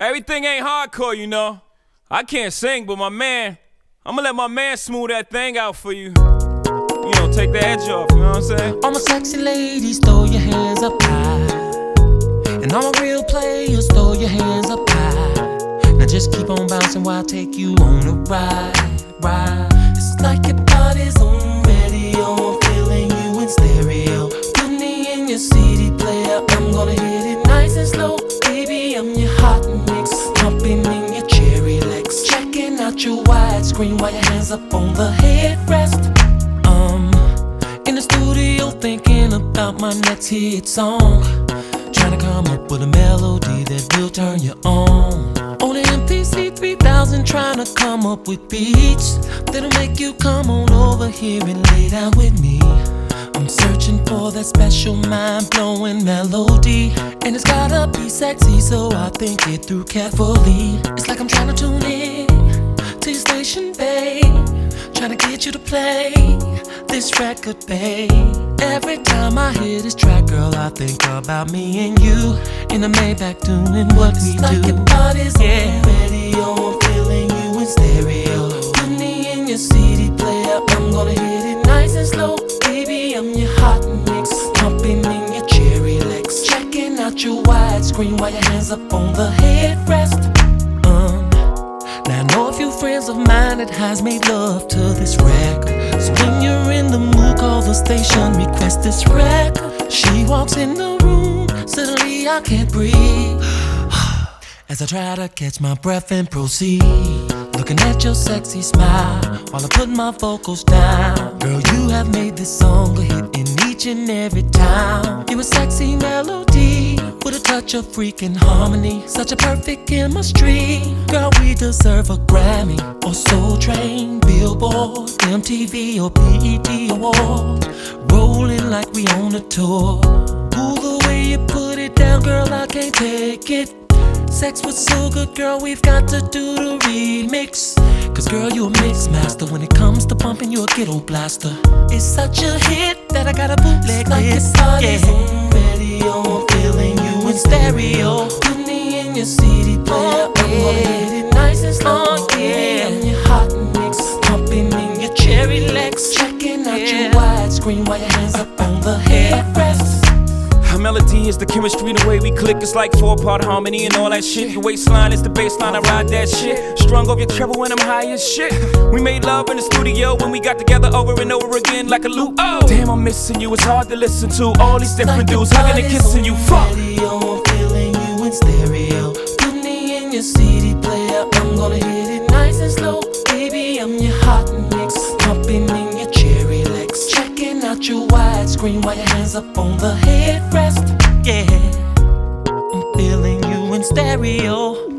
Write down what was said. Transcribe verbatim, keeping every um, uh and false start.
Everything ain't hardcore, you know. I can't sing, but my man, I'ma let my man smooth that thing out for you. You know, take the edge off, you know what I'm saying? All my sexy ladies, throw your hands up high. And all my real players, throw your hands up high. Now just keep on bouncing while I take you on a ride, ride. It's like your body's on radio, I'm feeling you in stereo. Put me in your C D player, I'm gonna hit it nice and slow. Baby, I'm your hot mix, jumping in your cherry legs. Checking out your widescreen while your hands up on the headrest. Um, in the studio thinking about my next hit song. Trying to come up with a melody that will turn you on. On the M P C three thousand, trying to come up with beats that'll make you come on over here and lay down with me. I'm searching for that special mind-blowing melody, and it's gotta be sexy, so I think it through carefully. It's like I'm trying to tune in to your station, babe, trying to get you to play this record, babe. Every time I hear this track, girl, I think about me and you in the Maybach doing what we do. It's like your body's yeah. on radio, I'm feeling you in stereo. Put me in your C D player, I'm gonna hit it nice and slow. Baby, I'm your hot mix, jumping in your cherry legs. Checking out your widescreen while your hands up on the headrest. Um, now I know a few friends of mine that has made love to this record. So when you're in the mood, call the station, request this record. She walks in the room, suddenly I can't breathe as I try to catch my breath and proceed. Looking at your sexy smile while I put my vocals down. Girl, you have made this song a hit in each and every time. You're a sexy melody with a touch of freaking harmony. Such a perfect chemistry. Girl, we deserve a Grammy or Soul Train, Billboard, M T V or B E T Award. Rolling like we on a tour. Ooh, the way you put it down, girl, I can't take it. Sex was so good, girl, we've got to do the remix. Cause girl, you a mix master. When it comes to bumping, you a ghetto blaster. It's such a hit that I got a bootleg like this. Yeah. On radio, I'm feeling you in stereo. Put me in your C D player, I'm gonna hit it nice and slow. Oh, yeah. I'm your hot mix, pumping in your cherry legs. Checking out yeah. your widescreen while your hands up on the headrest. Our melody is the chemistry, the way we click. It's like four-part harmony and all that shit. Your waistline is the baseline, I ride that shit. Strung off your treble when I'm high as shit. We made love in the studio when we got together over and over again like a loop. Oh, damn, I'm missing you. It's hard to listen to all these different dudes hugging and kissing you. Fuck. I'm feeling you in stereo. Put me in your C D player, I'm gonna hit it nice and slow. Baby, I'm your hot mix, pumping in your cherry legs. Checking out your widescreen while your hands up on the headrest. Yeah, I'm feeling you in stereo.